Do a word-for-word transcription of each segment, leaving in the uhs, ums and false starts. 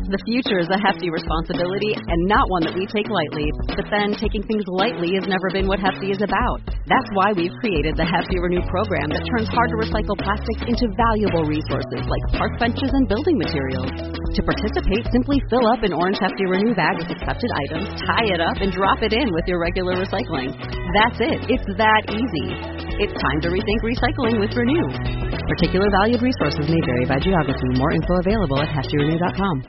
The future is a hefty responsibility and not one that we take lightly. But then, taking things lightly has never been what Hefty is about. That's why we've created the Hefty Renew program that turns hard-to-recycle plastics into valuable resources like park benches and building materials. To participate, simply fill up an orange Hefty Renew bag with accepted items, tie it up, and drop it in with your regular recycling. That's it. It's that easy. It's time to rethink recycling with Renew. Particular valued resources may vary by geography. More info available at hefty renew dot com.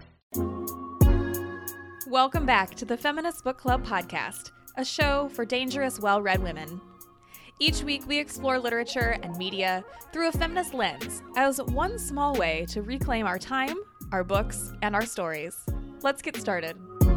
Welcome back to the Feminist Book Club podcast, a show for dangerous, well-read women. Each week, we explore literature and media through a feminist lens as one small way to reclaim our time, our books, and our stories. Let's get started.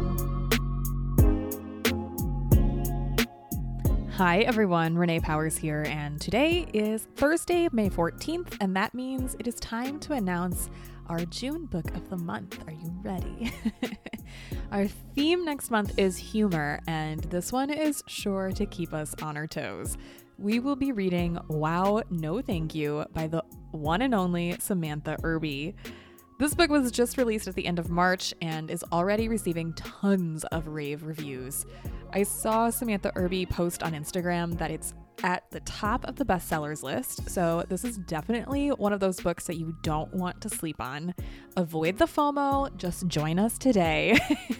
Hi, everyone. Renee Powers here, and today is Thursday, May fourteenth, and that means it is time to announce our June book of the month. Are you ready? Our theme next month is humor, and this one is sure to keep us on our toes. We will be reading Wow, No Thank You by the one and only Samantha Irby. This book was just released at the end of March and is already receiving tons of rave reviews. I saw Samantha Irby post on Instagram that it's at the top of the bestsellers list, so this is definitely one of those books that you don't want to sleep on. Avoid the FOMO, just join us today.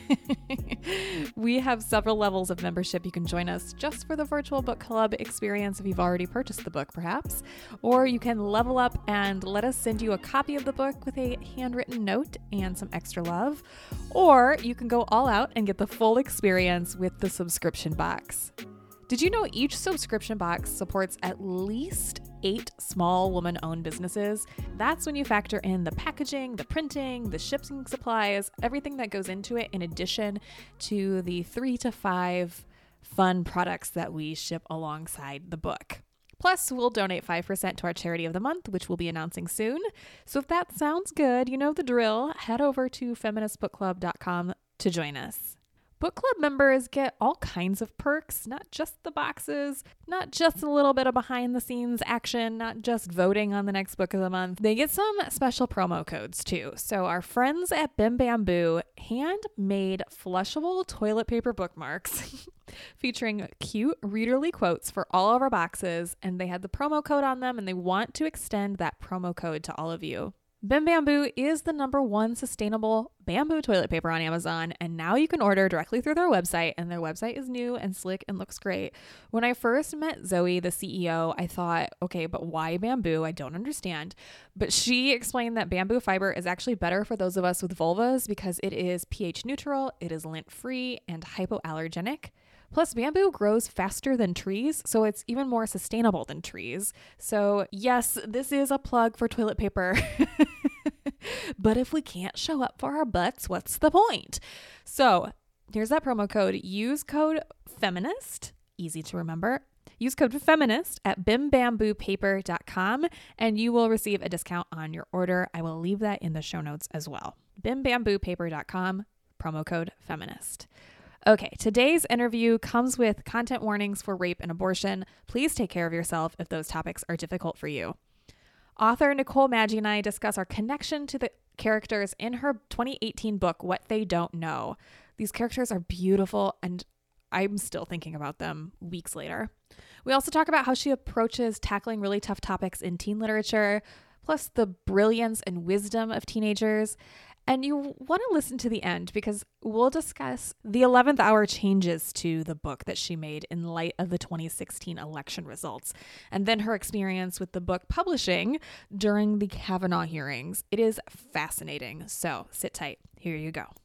We have several levels of membership. You can join us just for the virtual book club experience if you've already purchased the book, perhaps, or you can level up and let us send you a copy of the book with a handwritten note and some extra love, or you can go all out and get the full experience with the subscription box. Did you know each subscription box supports at least eight small woman-owned businesses? That's when you factor in the packaging, the printing, the shipping supplies, everything that goes into it, in addition to the three to five fun products that we ship alongside the book. Plus, we'll donate five percent to our charity of the month, which we'll be announcing soon. So if that sounds good, you know the drill. Head over to feminist book club dot com to join us. Book club members get all kinds of perks, not just the boxes, not just a little bit of behind the scenes action, not just voting on the next book of the month. They get some special promo codes too. So our friends at Bim Bamboo handmade flushable toilet paper bookmarks featuring cute readerly quotes for all of our boxes, and they had the promo code on them, and they want to extend that promo code to all of you. Bim Bamboo is the number one sustainable bamboo toilet paper on Amazon, and now you can order directly through their website, and their website is new and slick and looks great. When I first met Zoe, the C E O, I thought, okay, but why bamboo? I don't understand. But she explained that bamboo fiber is actually better for those of us with vulvas because it is pH neutral, it is lint-free, and hypoallergenic. Plus, bamboo grows faster than trees, so it's even more sustainable than trees. So yes, this is a plug for toilet paper. But if we can't show up for our butts, what's the point? So here's that promo code. Use code FEMINIST, easy to remember. Use code FEMINIST at bim bamboo paper dot com, and you will receive a discount on your order. I will leave that in the show notes as well. bim bamboo paper dot com, promo code FEMINIST. Okay, today's interview comes with content warnings for rape and abortion. Please take care of yourself if those topics are difficult for you. Author Nicole Maggi and I discuss our connection to the characters in her twenty eighteen book, What They Don't Know. These characters are beautiful, and I'm still thinking about them weeks later. We also talk about how she approaches tackling really tough topics in teen literature, plus the brilliance and wisdom of teenagers. And you want to listen to the end because we'll discuss the eleventh hour changes to the book that she made in light of the twenty sixteen election results, and then her experience with the book publishing during the Kavanaugh hearings. It is fascinating. So sit tight. Here you go.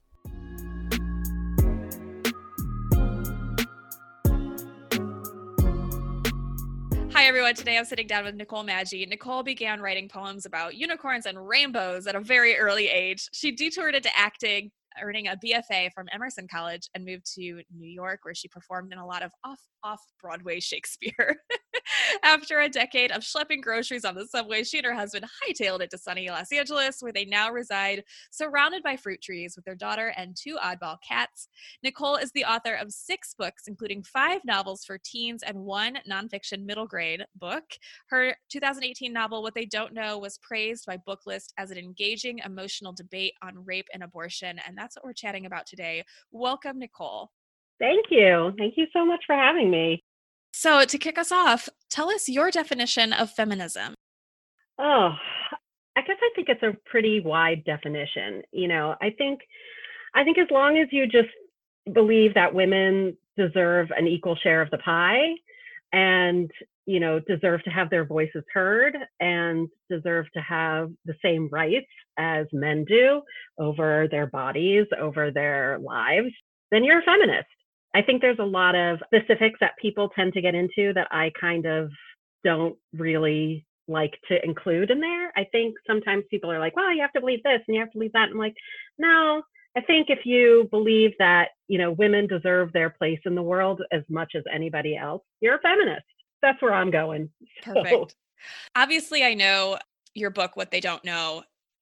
Hi, everyone. Today I'm sitting down with Nicole Maggi. Nicole began writing poems about unicorns and rainbows at a very early age. She detoured into acting, earning a B F A from Emerson College, and moved to New York, where she performed in a lot of off, off-Broadway Shakespeare. After a decade of schlepping groceries on the subway, she and her husband hightailed it to sunny Los Angeles, where they now reside, surrounded by fruit trees with their daughter and two oddball cats. Nicole is the author of six books, including five novels for teens and one nonfiction middle grade book. Her two thousand eighteen novel, What They Don't Know, was praised by Booklist as an engaging, emotional debate on rape and abortion, and that's what we're chatting about today. Welcome, Nicole. Thank you. Thank you so much for having me. So to kick us off, tell us your definition of feminism. Oh, I guess I think it's a pretty wide definition. You know, I think I think as long as you just believe that women deserve an equal share of the pie and, you know, deserve to have their voices heard and deserve to have the same rights as men do over their bodies, over their lives, then you're a feminist. I think there's a lot of specifics that people tend to get into that I kind of don't really like to include in there. I think sometimes people are like, well, you have to believe this and you have to believe that. I'm like, no, I think if you believe that, you know, women deserve their place in the world as much as anybody else, you're a feminist. That's where I'm going. Perfect. So, obviously, I know your book, What They Don't Know,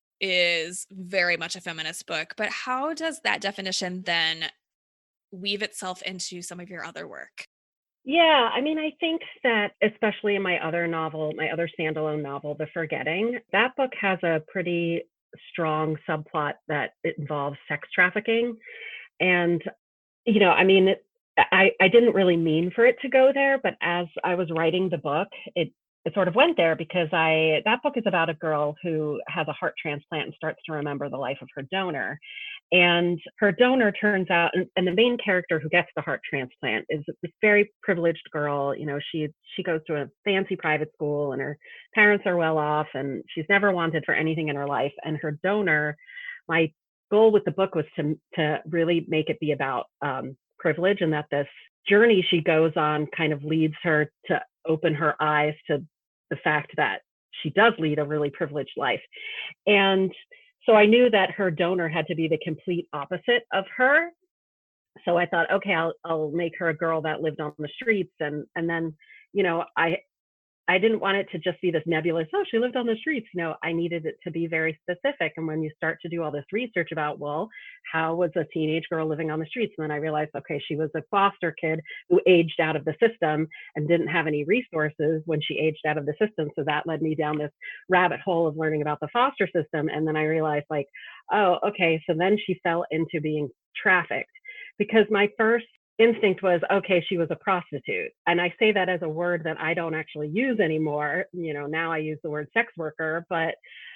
is very much a feminist book, but how does that definition then weave itself into some of your other work? yeah, I mean, I think that especially in my other novel, my other standalone novel, The Forgetting, that book has a pretty strong subplot that it involves sex trafficking. And, you know, I mean, it, I, I didn't really mean for it to go there, but as I was writing the book, it, it sort of went there because I that book is about a girl who has a heart transplant and starts to remember the life of her donor. And her donor turns out, and, and the main character who gets the heart transplant is this very privileged girl. You know, she she goes to a fancy private school, and her parents are well off, and she's never wanted for anything in her life. And her donor, my goal with the book was to to really make it be about um, privilege, and that this journey she goes on kind of leads her to open her eyes to the fact that she does lead a really privileged life. And so I knew that her donor had to be the complete opposite of her. So I thought, okay, I'll I'll make her a girl that lived on the streets, and and then, you know, I I didn't want it to just be this nebulous, oh, she lived on the streets. You know, I needed it to be very specific. And when you start to do all this research about, well, how was a teenage girl living on the streets? And then I realized, okay, she was a foster kid who aged out of the system and didn't have any resources when she aged out of the system. So that led me down this rabbit hole of learning about the foster system. And then I realized, like, oh, okay, so then she fell into being trafficked, because my first instinct was, okay, she was a prostitute. And I say that as a word that I don't actually use anymore. You know, now I use the word sex worker, but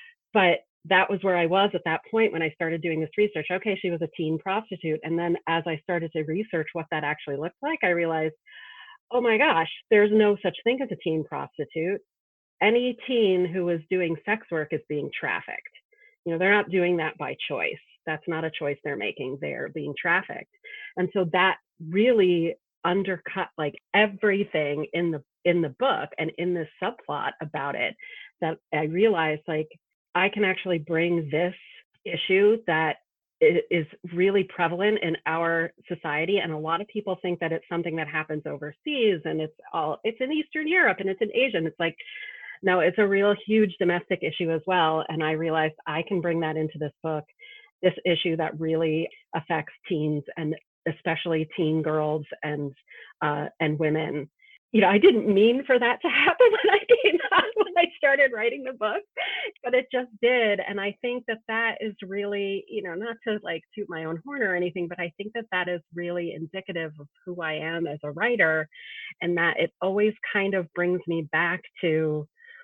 but that was where I was at that point when I started doing this research. Okay, she was a teen prostitute. And then as I started to research what that actually looked like, I realized, oh my gosh, there's no such thing as a teen prostitute. Any teen who is doing sex work is being trafficked. You know, they're not doing that by choice. That's not a choice they're making. They're being trafficked. And so that really undercut like everything in the in the book and in this subplot about it, that I realized, like, I can actually bring this issue that is really prevalent in our society. And a lot of people think that it's something that happens overseas, and it's all it's in Eastern Europe and it's in Asia. And it's like, no, it's a real huge domestic issue as well. And I realized I can bring that into this book, this issue that really affects teens, and especially teen girls and uh, and women. You know, I didn't mean for that to happen when I came out, when I started writing the book, but it just did. And I think that that is really, you know, not to like toot my own horn or anything, but I think that that is really indicative of who I am as a writer, and that it always kind of brings me back to,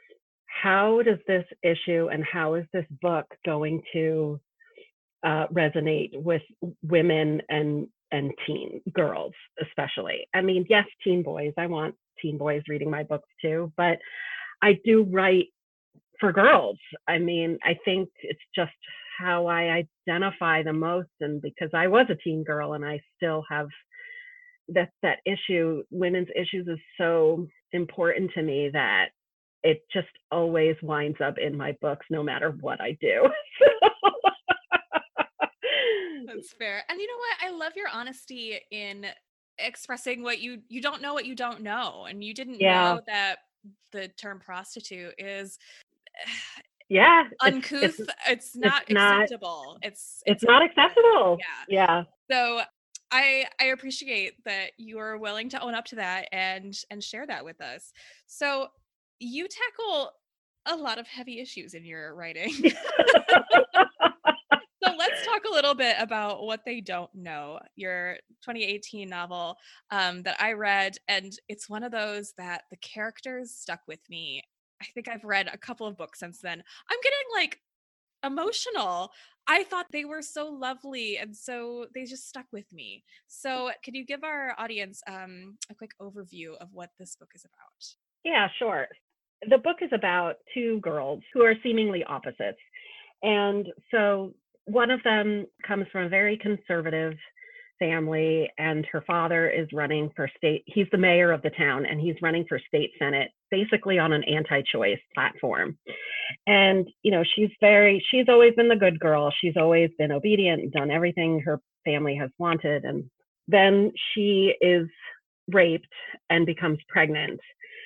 how does this issue and how is this book going to uh, resonate with women and and teen girls, especially. I mean, yes, teen boys. I want teen boys reading my books too, but I do write for girls. I mean, I think it's just how I identify the most. And because I was a teen girl and I still have that, that issue, women's issues is so important to me that it just always winds up in my books, no matter what I do. That's fair. And you know what? I love your honesty in expressing what you you don't know what you don't know, and you didn't Yeah. know that the term prostitute is yeah, it's uncouth. it's It's it's not not acceptable. It's it's it's not inappropriate. acceptable. Yeah. Yeah. So I I appreciate that you are willing to own up to that and and share that with us. So you tackle a lot of heavy issues in your writing. So let's talk a little bit about What They Don't Know, your twenty eighteen novel um, that I read. And it's one of those that the characters stuck with me. I think I've read a couple of books since then. I'm getting like emotional. I thought they were so lovely. And so they just stuck with me. So could you give our audience um, a quick overview of what this book is about? Yeah, sure. The book is about two girls who are seemingly opposites. And so one of them comes from a very conservative family, and her father is running for state. He's the mayor of the town, and he's running for state senate, basically on an anti-choice platform. And, you know, she's very, she's always been the good girl. She's always been obedient and done everything her family has wanted. And then she is raped and becomes pregnant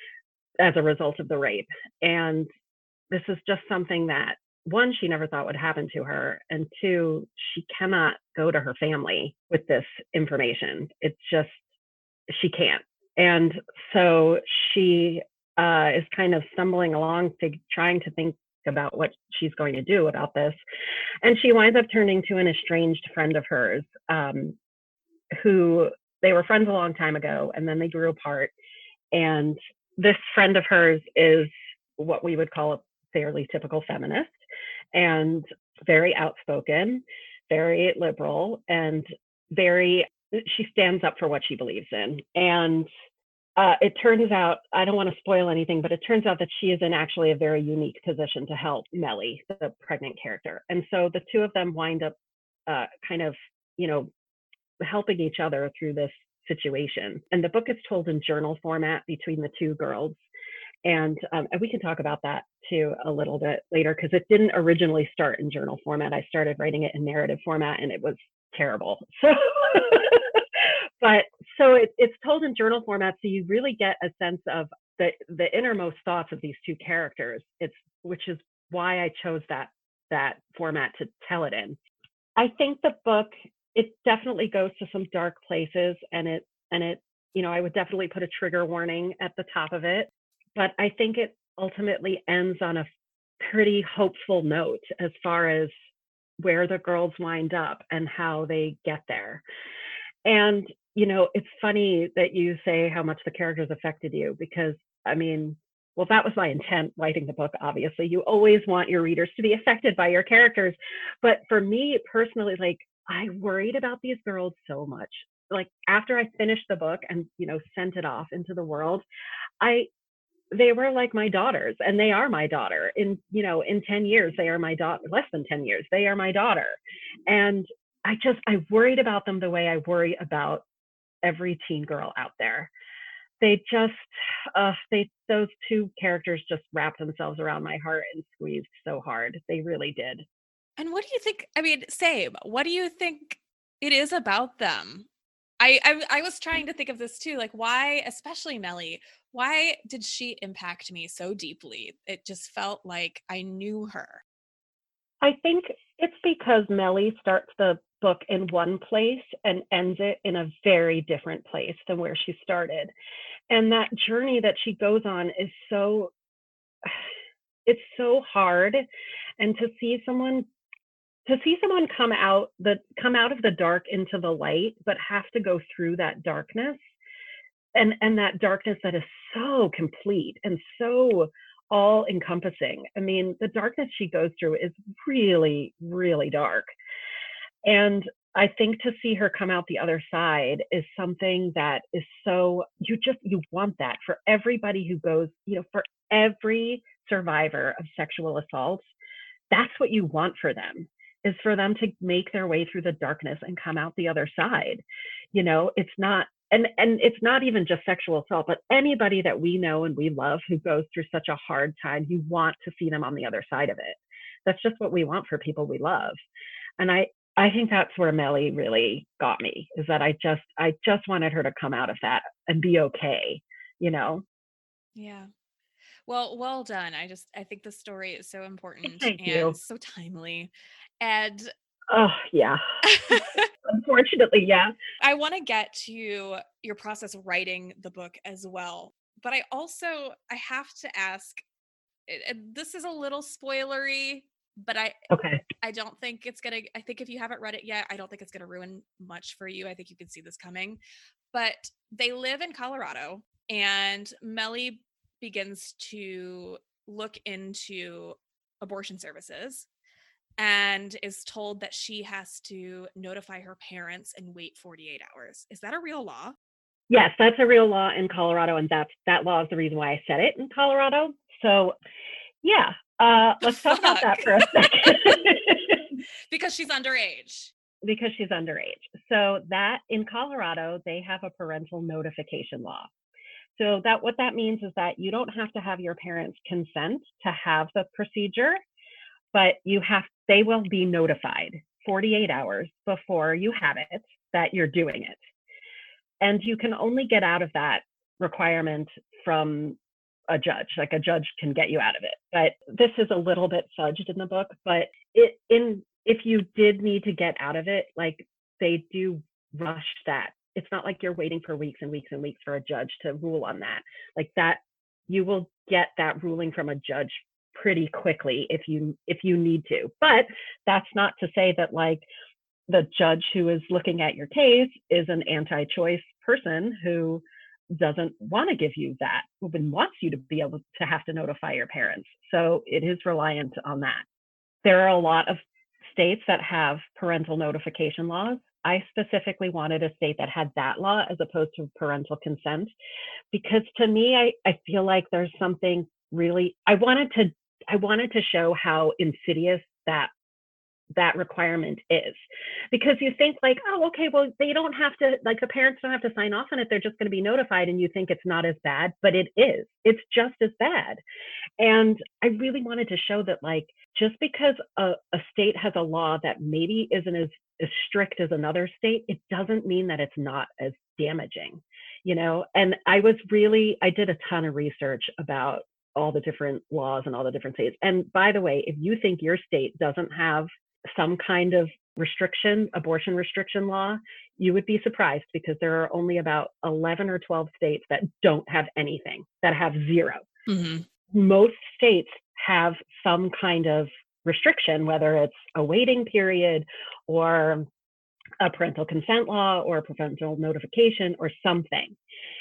as a result of the rape. And this is just something that, one, she never thought would happen to her, and two, she cannot go to her family with this information. It's just, she can't. And so she uh, is kind of stumbling along, fig- trying to think about what she's going to do about this. And she winds up turning to an estranged friend of hers, um, who they were friends a long time ago, and then they grew apart. And this friend of hers is what we would call a fairly typical feminist, and very outspoken, very liberal, and very, she stands up for what she believes in. And uh, it turns out, I don't want to spoil anything, but it turns out that she is in actually a very unique position to help Mellie, the pregnant character. And so the two of them wind up uh, kind of, you know, helping each other through this situation. And the book is told in journal format between the two girls. And, um, and we can talk about that too a little bit later, because it didn't originally start in journal format. I started writing it in narrative format, and it was terrible. So, but so it, it's told in journal format, so you really get a sense of the the innermost thoughts of these two characters. It's which is why I chose that that format to tell it in. I think the book, it definitely goes to some dark places, and it and it you know I would definitely put a trigger warning at the top of it. But I think it ultimately ends on a pretty hopeful note as far as where the girls wind up and how they get there. And, you know, it's funny that you say how much the characters affected you, because, I mean, well, that was my intent writing the book, obviously. You always want your readers to be affected by your characters. But for me personally, like, I worried about these girls so much. Like, after I finished the book and, you know, sent it off into the world, I they were like my daughters, and they are my daughter. In, you know, in ten years, they are my daughter, less than ten years, they are my daughter. And I just, I worried about them the way I worry about every teen girl out there. They just, uh, they, those two characters just wrapped themselves around my heart and squeezed so hard. They really did. And what do you think? I mean, same. What do you think it is about them? I, I I was trying to think of this too. Like, why, especially Mellie, why did she impact me so deeply? It just felt like I knew her. I think it's because Mellie starts the book in one place and ends it in a very different place than where she started. And that journey that she goes on is so, it's so hard. And to see someone to see someone come out the come out of the dark into the light, but have to go through that darkness, and and that darkness that is so complete and so all encompassing. I mean, the darkness she goes through is really, really dark. And I think to see her come out the other side is something that is so, you just, you want that for everybody who goes, you know, for every survivor of sexual assault. That's what you want for them, is for them to make their way through the darkness and come out the other side. You know, it's not, and and it's not even just sexual assault, but anybody that we know and we love who goes through such a hard time, you want to see them on the other side of it. That's just what we want for people we love. And I, I think that's where Mellie really got me, is that I just, I just wanted her to come out of that and be okay, you know? Yeah. Well, well done. I just I think the story is so important Thank and you. so timely. And Oh, yeah. Unfortunately, yeah. I want to get to your process of writing the book as well. But I also I have to ask, it- it- this is a little spoilery, but I Okay. I don't think it's gonna. I think if you haven't read it yet, I don't think it's gonna ruin much for you. I think you can see this coming. But they live in Colorado, and Melly begins to look into abortion services and is told that she has to notify her parents and wait forty-eight hours. Is that a real law? Yes, that's a real law in Colorado, and that's that law is the reason why I said it in Colorado. So, yeah, uh, let's talk about Fuck. that for a second. Because she's underage. Because she's underage. So that in Colorado, they have a parental notification law. So that what that means is that you don't have to have your parents' consent to have the procedure, but you have they will be notified forty-eight hours before you have it that you're doing it. And you can only get out of that requirement from a judge. Like a judge can get you out of it. But this is a little bit fudged in the book, but it in if you did need to get out of it, like they do rush that. It's not like you're waiting for weeks and weeks and weeks for a judge to rule on that. Like that you will get that ruling from a judge pretty quickly if you if you need to. But that's not to say that like the judge who is looking at your case is an anti-choice person who doesn't want to give you that, who wants you to be able to have to notify your parents. So it is reliant on that. There are a lot of states that have parental notification laws. I specifically wanted a state that had that law as opposed to parental consent, because to me, I, I feel like there's something really, I wanted to, I wanted to show how insidious that that requirement is, because you think like, oh, okay, well, they don't have to, like the parents don't have to sign off on it. They're just going to be notified. And you think it's not as bad, but it is, it's just as bad. And I really wanted to show that like, just because a, a state has a law that maybe isn't as, as strict as another state, it doesn't mean that it's not as damaging, you know? And I was really, I did a ton of research about all the different laws and all the different states. And by the way, if you think your state doesn't have some kind of restriction, abortion restriction law, you would be surprised, because there are only about eleven or twelve states that don't have anything, that have zero. Mm-hmm. Most states have some kind of restriction, whether it's a waiting period or a parental consent law or a parental notification or something.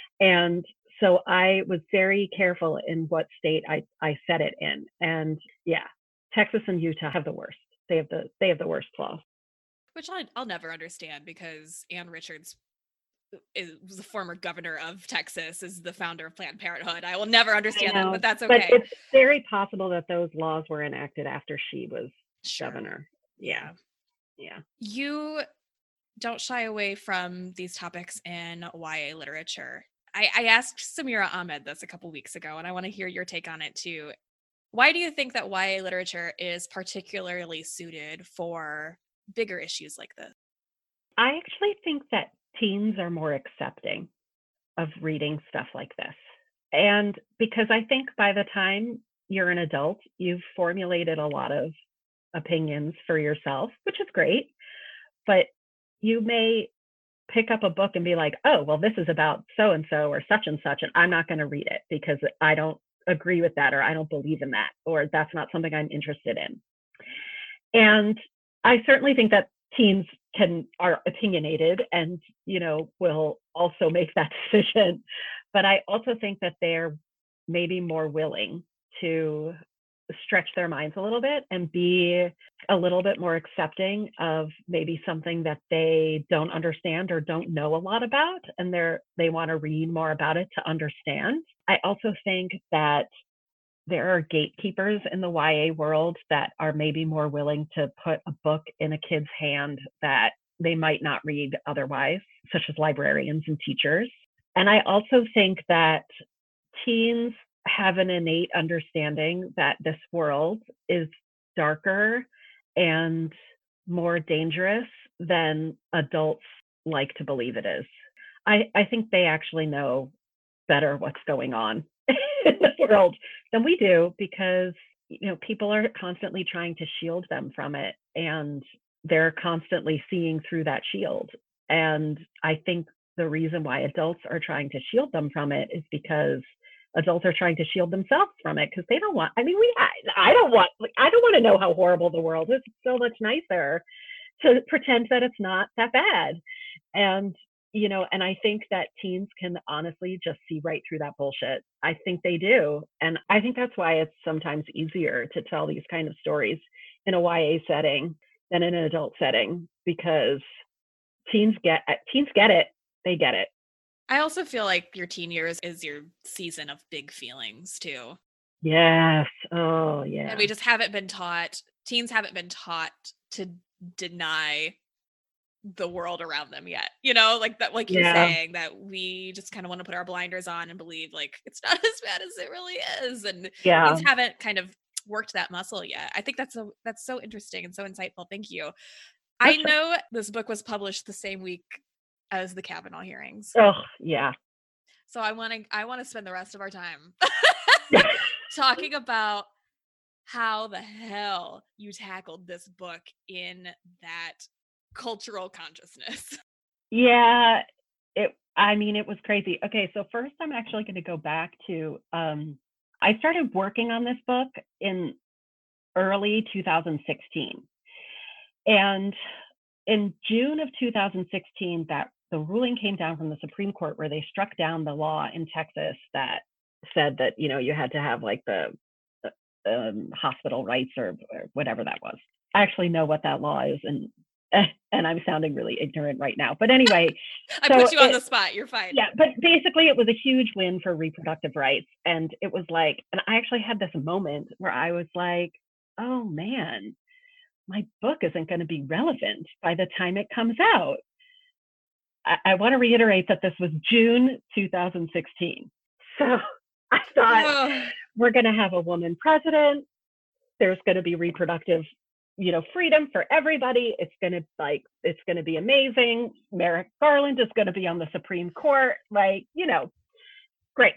And so I was very careful in what state I, I set it in. And yeah, Texas and Utah have the worst. They have the they have the worst laws. Which I, I'll never understand, because Ann Richards is was the former governor of Texas, is the founder of Planned Parenthood. I will never understand that, but that's okay. But it's very possible that those laws were enacted after she was Sure. governor. Yeah. Yeah. You don't shy away from these topics in Y A literature. I, I asked Samira Ahmed this a couple weeks ago, and I want to hear your take on it too. Why do you think that Y A literature is particularly suited for bigger issues like this? I actually think that teens are more accepting of reading stuff like this. And because I think by the time you're an adult, you've formulated a lot of opinions for yourself, which is great. But you may pick up a book and be like, oh, well, this is about so-and-so or such and such, and I'm not going to read it because I don't agree with that, or I don't believe in that, or that's not something I'm interested in. And I certainly think that teens can are opinionated and, you know, will also make that decision. But I also think that they're maybe more willing to stretch their minds a little bit and be a little bit more accepting of maybe something that they don't understand or don't know a lot about, and they're they want to read more about it to understand. I also think that there are gatekeepers in the Y A world that are maybe more willing to put a book in a kid's hand that they might not read otherwise, such as librarians and teachers. And I also think that teens have an innate understanding that this world is darker and more dangerous than adults like to believe it is. I, I think they actually know better what's going on in the world than we do, because, you know, people are constantly trying to shield them from it, and they're constantly seeing through that shield. And I think the reason why adults are trying to shield them from it is because adults are trying to shield themselves from it, because they don't want, I mean, we, I, I don't want, like, I don't want to know how horrible the world is. It's so much nicer to pretend that it's not that bad. And, you know, and I think that teens can honestly just see right through that bullshit. I think they do. And I think that's why it's sometimes easier to tell these kind of stories in a Y A setting than in an adult setting, because teens get teens get it. They get it. I also feel like your teen years is your season of big feelings too. Yes. Oh, yeah. And we just haven't been taught, teens haven't been taught to deny the world around them yet. You know, like that, like you're Yeah. saying, that we just kind of want to put our blinders on and believe like it's not as bad as it really is. And Yeah. teens haven't kind of worked that muscle yet. I think that's so that's so interesting and so insightful. Thank you. I That's know this book was published the same week as the Kavanaugh hearings. Oh, yeah. So I want to I want to spend the rest of our time talking about how the hell you tackled this book in that cultural consciousness. Yeah, it I mean, it was crazy. Okay, so first I'm actually going to go back to um I started working on this book in early two thousand sixteen. And in June of two thousand sixteen, that the ruling came down from the Supreme Court where they struck down the law in Texas that said that, you know, you had to have like the, the um, hospital rights or, or whatever that was. I actually know what that law is, and and I'm sounding really ignorant right now. But anyway, I so put you on it, the spot. You're fine. Yeah, but basically it was a huge win for reproductive rights. And it was like, and I actually had this moment where I was like, oh man, my book isn't going to be relevant by the time it comes out. I, I want to reiterate that this was June two thousand sixteen. So I thought, Ugh. we're going to have a woman president. There's going to be reproductive, you know, freedom for everybody. It's going to like, it's going to be amazing. Merrick Garland is going to be on the Supreme Court. Like, you know, great.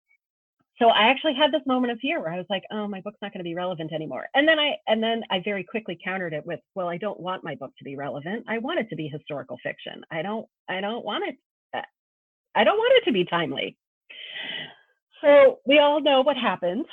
So I actually had this moment of fear where I was like, oh, my book's not going to be relevant anymore. And then I, and then I very quickly countered it with, well, I don't want my book to be relevant. I want it to be historical fiction. I don't, I don't want it. I don't want it to be timely. So we all know what happened.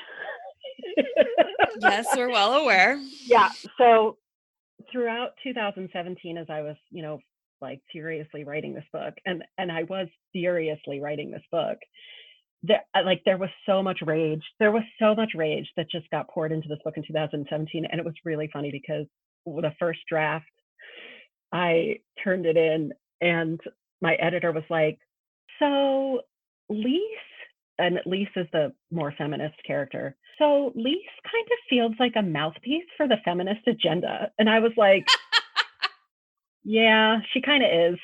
Yes, we're well aware. Yeah. So throughout two thousand seventeen, as I was, you know, like furiously writing this book, and and I was furiously writing this book, there, like there was so much rage. There was so much rage that just got poured into this book in two thousand seventeen, and it was really funny because the first draft, I turned it in, and my editor was like, "So, Lise." And Lise is the more feminist character. So Lise kind of feels like a mouthpiece for the feminist agenda. And I was like, yeah, she kind of is.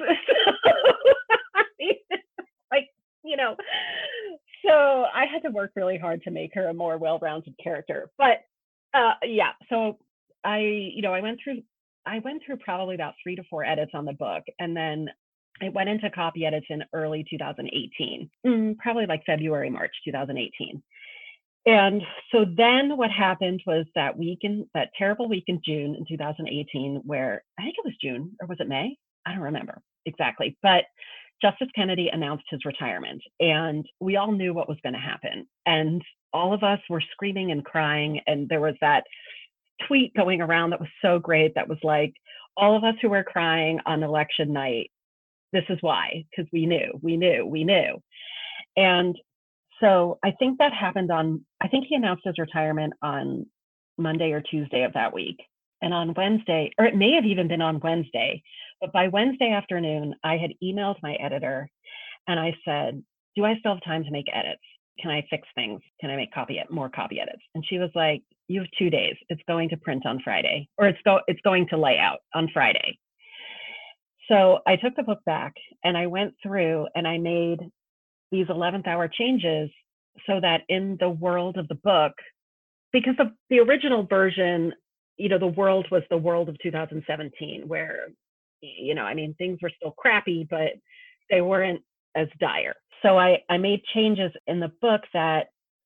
Like, you know, so I had to work really hard to make her a more well-rounded character. But uh, yeah, so I, you know, I went through, I went through probably about three to four edits on the book. And then it went into copy edits in early two thousand eighteen, mm, probably like February, March two thousand eighteen. And so then what happened was that week in that terrible week in June in two thousand eighteen, where I think it was June, or was it May? I don't remember exactly, but Justice Kennedy announced his retirement, and we all knew what was going to happen. And all of us were screaming and crying. And there was that tweet going around that was so great. That was like, all of us who were crying on election night, this is why, because we knew, we knew, we knew. And so I think that happened on, I think he announced his retirement on Monday or Tuesday of that week. And on Wednesday, or it may have even been on Wednesday, but by Wednesday afternoon, I had emailed my editor and I said, do I still have time to make edits? Can I fix things? Can I make copy more copy edits? And she was like, you have two days. It's going to print on Friday, or it's go it's going to lay out on Friday. So I took the book back and I went through and I made these eleventh hour changes so that in the world of the book, because the, the original version, you know, the world was the world of two thousand seventeen, where, you know, I mean, things were still crappy, but they weren't as dire. So I, I made changes in the book that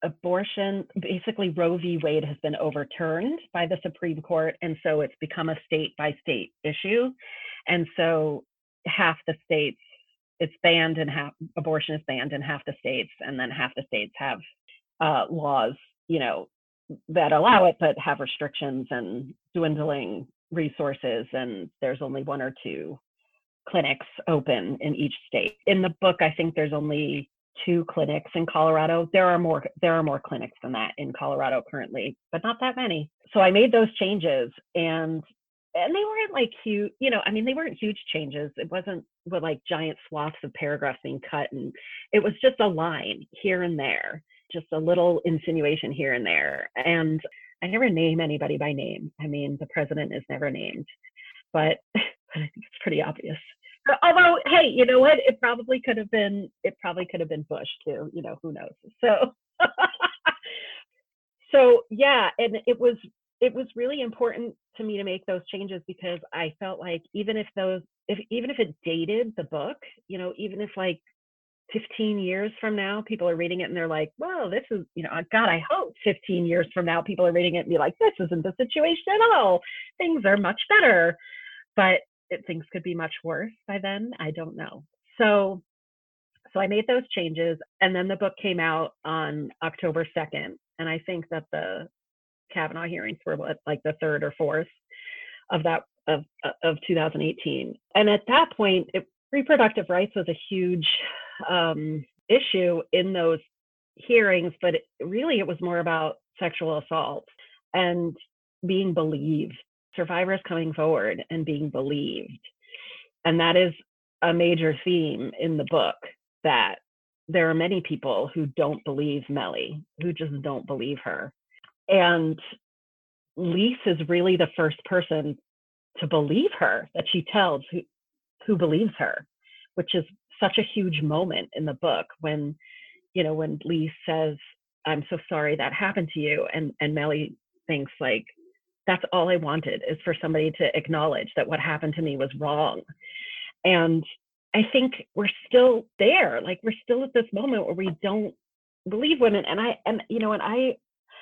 abortion, basically Roe v. Wade has been overturned by the Supreme Court. And so it's become a state by state issue. And so half the states, it's banned and half abortion is banned in half the states. And then half the states have uh, laws, you know, that allow it, but have restrictions and dwindling resources. And there's only one or two clinics open in each state. In the book, I think there's only two clinics in Colorado. There are more, there are more clinics than that in Colorado currently, but not that many. So I made those changes, and and they weren't like huge, you know, I mean, they weren't huge changes. It wasn't with like giant swaths of paragraphs being cut. And it was just a line here and there, just a little insinuation here and there. And I never name anybody by name. I mean, the president is never named, but I think it's pretty obvious. Although, hey, you know what? It probably could have been, it probably could have been Bush too, you know, who knows? So, so yeah, and it was, it was really important to me to make those changes, because I felt like even if those, if, even if it dated the book, you know, even if like fifteen years from now, people are reading it and they're like, well, this is, you know, God, I hope fifteen years from now, people are reading it and be like, this isn't the situation at all. Things are much better, but it, things could be much worse by then. I don't know. So, so I made those changes, and then the book came out on October second. And I think that the Kavanaugh hearings were what, like the third or fourth of that, of, of two thousand eighteen. And at that point, it, reproductive rights was a huge um, issue in those hearings, but it, really it was more about sexual assault and being believed, survivors coming forward and being believed. And that is a major theme in the book, that there are many people who don't believe Mellie, who just don't believe her. And Lise is really the first person to believe her, that she tells, who, who believes her, which is such a huge moment in the book when, you know, when Lise says, I'm so sorry that happened to you. And, and Mellie thinks like, that's all I wanted, is for somebody to acknowledge that what happened to me was wrong. And I think we're still there. Like, we're still at this moment where we don't believe women. And I, and you know, and I,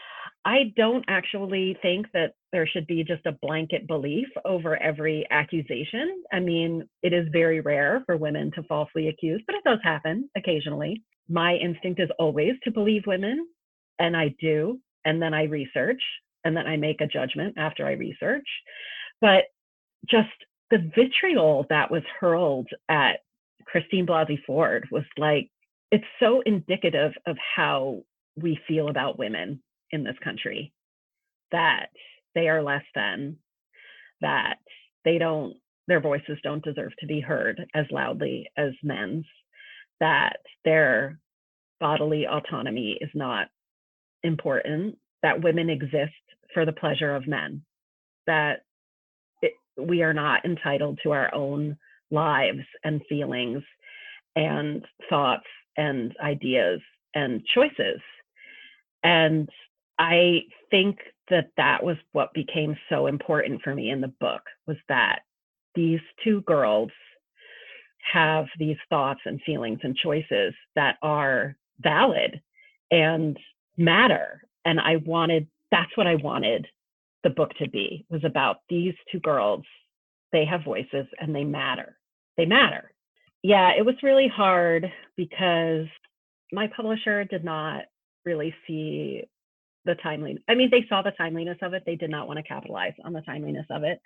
I don't actually think that there should be just a blanket belief over every accusation. I mean, it is very rare for women to falsely accuse, but it does happen occasionally. My instinct is always to believe women, and I do. And then I research, and then I make a judgment after I research. But just the vitriol that was hurled at Christine Blasey Ford was like, it's so indicative of how we feel about women in this country, that they are less than, that they don't, their voices don't deserve to be heard as loudly as men's, that their bodily autonomy is not important, that women exist for the pleasure of men, that it, we are not entitled to our own lives and feelings and thoughts and ideas and choices. And I think that that was what became so important for me in the book, was that these two girls have these thoughts and feelings and choices that are valid and matter. And I wanted, that's what I wanted the book to be, was about these two girls. They have voices and they matter. They matter. Yeah, it was really hard because my publisher did not really see the timeliness. I mean, they saw the timeliness of it. They did not want to capitalize on the timeliness of it.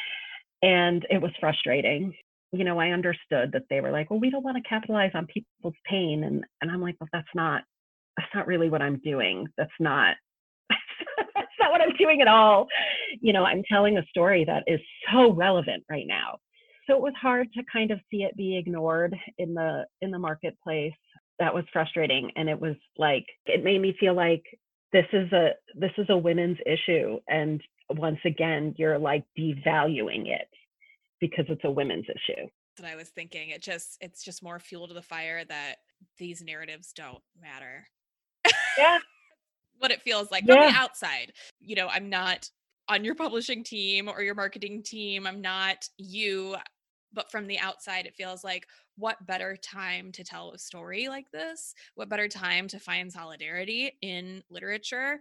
And it was frustrating. You know, I understood that they were like, well, we don't want to capitalize on people's pain. And, and I'm like, well, that's not, that's not really what I'm doing. That's not, that's not what I'm doing at all. You know, I'm telling a story that is so relevant right now. So it was hard to kind of see it be ignored in the, in the marketplace. That was frustrating. And it was like, it made me feel like, this is a this is a women's issue, and once again you're like devaluing it because it's a women's issue. That's what I was thinking. It just it's just more fuel to the fire that these narratives don't matter. Yeah. What it feels like yeah. from the outside. You know, I'm not on your publishing team or your marketing team. I'm not you. But from the outside, it feels like, what better time to tell a story like this? What better time to find solidarity in literature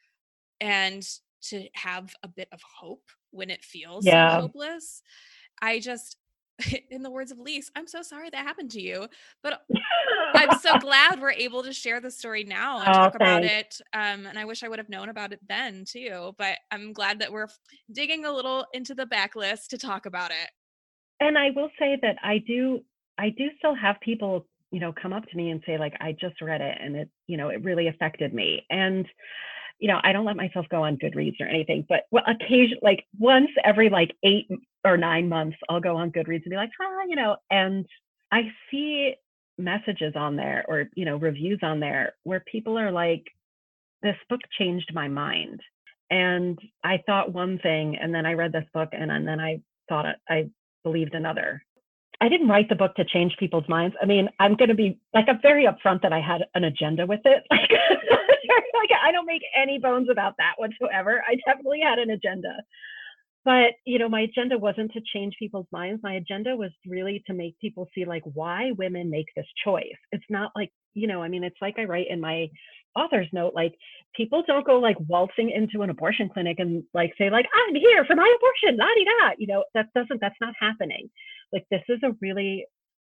and to have a bit of hope when it feels so Yeah. hopeless? I just, in the words of Lise, I'm so sorry that happened to you, but I'm so glad we're able to share the story now and Oh, talk about thanks. it. Um, and I wish I would have known about it then too, but I'm glad that we're digging a little into the backlist to talk about it. And I will say that I do, I do still have people, you know, come up to me and say like, I just read it and it, you know, it really affected me. And, you know, I don't let myself go on Goodreads or anything, but well, occasion, like once every like eight or nine months, I'll go on Goodreads and be like, ah, you know, and I see messages on there or, you know, reviews on there where people are like, this book changed my mind. And I thought one thing, and then I read this book, and, and then I thought it, I believed another. I didn't write the book to change people's minds. I mean, I'm going to be like, I'm very upfront that I had an agenda with it. Like, like I don't make any bones about that whatsoever. I definitely had an agenda. But, you know, my agenda wasn't to change people's minds. My agenda was really to make people see like why women make this choice. It's not like, you know, I mean, it's like I write in my author's note, like people don't go like waltzing into an abortion clinic and like say like, I'm here for my abortion, la-di-da. You know, that doesn't, that's not happening. Like this is a really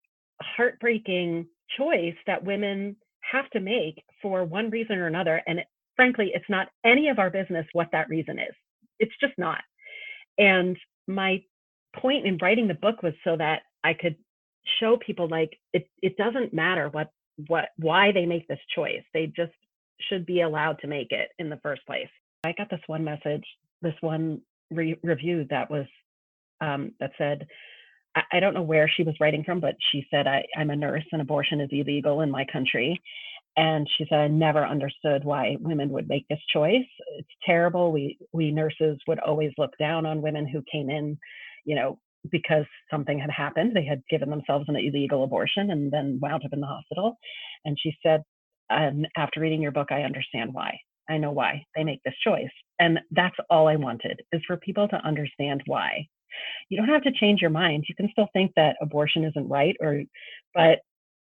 heartbreaking choice that women have to make for one reason or another. And it, frankly, it's not any of our business what that reason is. It's just not. And my point in writing the book was so that I could show people like it, it doesn't matter what, what, why they make this choice. They just should be allowed to make it in the first place. I got this one message, this one re- review that was, um, that said, I, I don't know where she was writing from, but she said, I, I'm a nurse and abortion is illegal in my country. And she said, I never understood why women would make this choice. It's terrible. We we nurses would always look down on women who came in, you know, because something had happened. They had given themselves an illegal abortion and then wound up in the hospital. And she said, um, after reading your book, I understand why. I know why they make this choice. And that's all I wanted, is for people to understand why. You don't have to change your mind. You can still think that abortion isn't right, or, but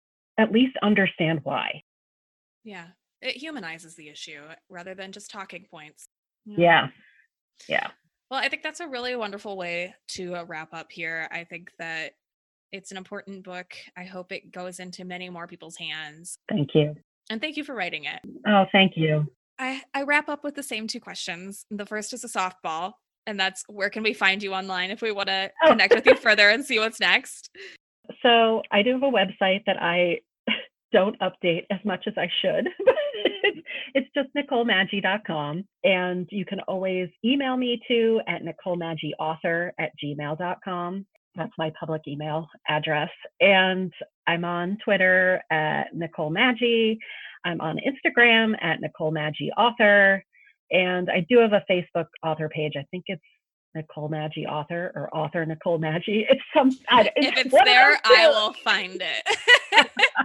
at least understand why. Yeah. It humanizes the issue rather than just talking points. Yeah. Yeah. Well, I think that's a really wonderful way to uh, wrap up here. I think that it's an important book. I hope it goes into many more people's hands. Thank you. And thank you for writing it. Oh, thank you. I, I wrap up with the same two questions. The first is a softball, and that's, where can we find you online if we want to Oh. connect with you further and see what's next? So I do have a website that I don't update as much as I should. it's, it's just nicole maggi dot com. And you can always email me to at nicolemaggiauthor at gmail dot com. That's my public email address. And I'm on Twitter at Nicole Maggi. I'm on Instagram at Nicole Maggi Author. And I do have a Facebook author page. I think it's Nicole Maggi Author or Author Nicole Maggi. It's some. I, it's if it's there, I will find it.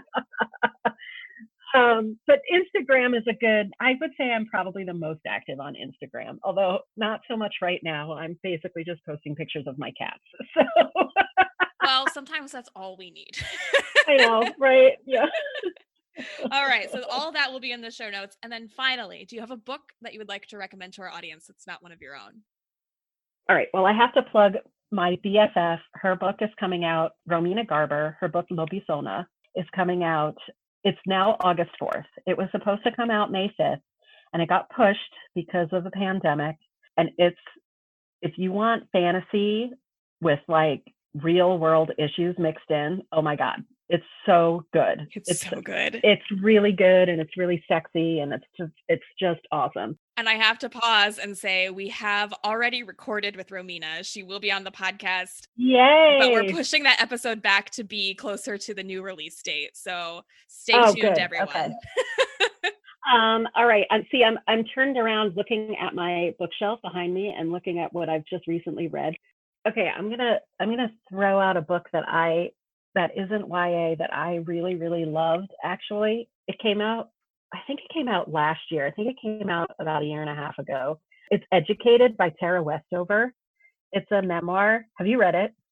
um, but Instagram is a good. I would say I'm probably the most active on Instagram, although not so much right now. I'm basically just posting pictures of my cats. So. Well, sometimes that's all we need. I know, right? Yeah. All right. So all that will be in the show notes. And then finally, do you have a book that you would like to recommend to our audience that's not one of your own? All right. Well, I have to plug my B F F. Her book is coming out. Romina Garber, her book Lobisona, is coming out. It's now August fourth. It was supposed to come out May fifth, and it got pushed because of the pandemic. And it's, if you want fantasy with like real world issues mixed in, oh my God, it's so good. It's, it's so good. It's really good, and it's really sexy, and it's just, it's just awesome. And I have to pause and say, we have already recorded with Romina. She will be on the podcast. Yay! But we're pushing that episode back to be closer to the new release date. So stay oh, tuned, good. everyone. Okay. um, all right. And see, I'm I'm turned around looking at my bookshelf behind me and looking at what I've just recently read. Okay, I'm gonna I'm gonna throw out a book that I that isn't Y A that I really really loved. Actually, it came out. I think it came out last year. I think it came out about a year and a half ago. It's Educated by Tara Westover. It's a memoir. Have you read it?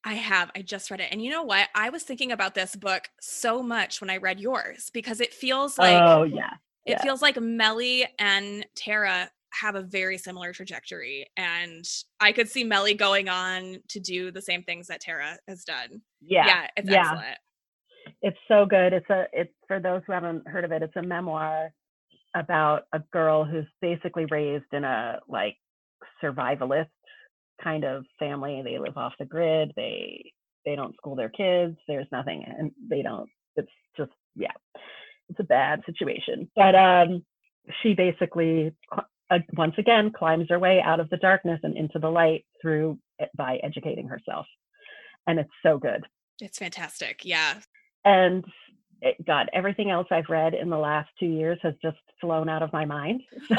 I have. I just read it. And you know what? I was thinking about this book so much when I read yours because it feels like oh yeah, it yeah. feels like Mellie and Tara have a very similar trajectory. And I could see Mellie going on to do the same things that Tara has done. Yeah. Yeah, it's yeah. excellent. It's so good. It's a it's for those who haven't heard of it, it's a memoir about a girl who's basically raised in a like survivalist kind of family. They live off the grid. They they don't school their kids. There's nothing, and they don't. It's just yeah, it's a bad situation. But um, she basically uh, once again climbs her way out of the darkness and into the light through by educating herself, and it's so good. It's fantastic. Yeah. And it, God, everything else I've read in the last two years has just flown out of my mind.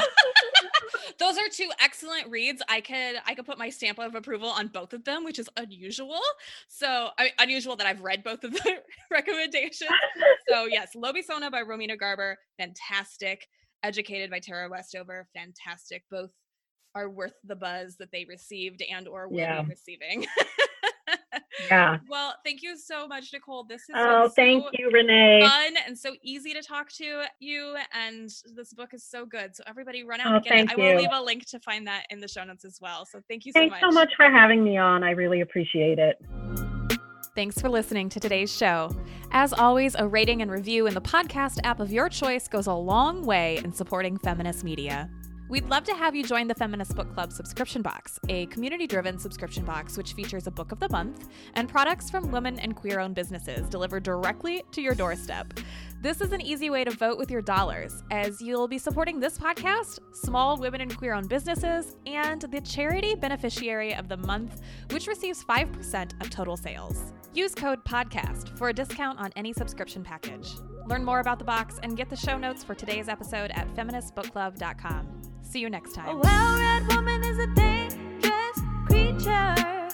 Those are two excellent reads. I could I could put my stamp of approval on both of them, which is unusual. So I, unusual that I've read both of the recommendations. So yes, Lobisona by Romina Garber, fantastic. Educated by Tara Westover, fantastic. Both are worth the buzz that they received and or will yeah. be receiving. Yeah. Well, thank you so much, Nicole. This is oh, so thank you, Renee. fun and so easy to talk to you. And this book is so good. So everybody run out oh, and get thank it. You. I will leave a link to find that in the show notes as well. So thank you so Thanks much. Thanks so much for having me on. I really appreciate it. Thanks for listening to today's show. As always, a rating and review in the podcast app of your choice goes a long way in supporting feminist media. We'd love to have you join the Feminist Book Club subscription box, a community-driven subscription box which features a book of the month and products from women and queer-owned businesses delivered directly to your doorstep. This is an easy way to vote with your dollars, as you'll be supporting this podcast, small women and queer-owned businesses, and the charity beneficiary of the month, which receives five percent of total sales. Use code PODCAST for a discount on any subscription package. Learn more about the box and get the show notes for today's episode at feminist book club dot com. See you next time. A well-read woman is a dangerous creature.